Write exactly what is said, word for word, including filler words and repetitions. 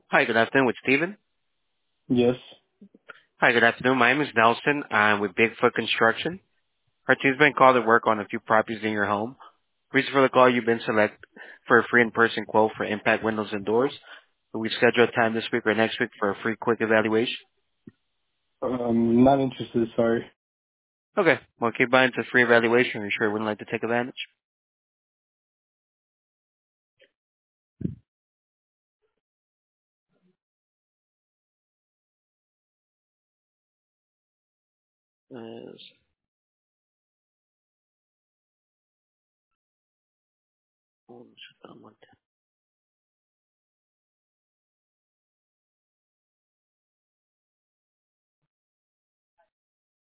Hi, good afternoon with Steven. Yes. Hi, good afternoon. My name is Nelson. I'm with Bigfoot Construction. Our team's been called to work on a few properties in your home. Reason for the call, you've been selected for a free in-person quote for impact windows and doors. We schedule a time this week or next week for a free quick evaluation. Um, not interested, sorry. Okay. Well, keep buying to free evaluation. Are you sure you wouldn't like to take advantage? Yes.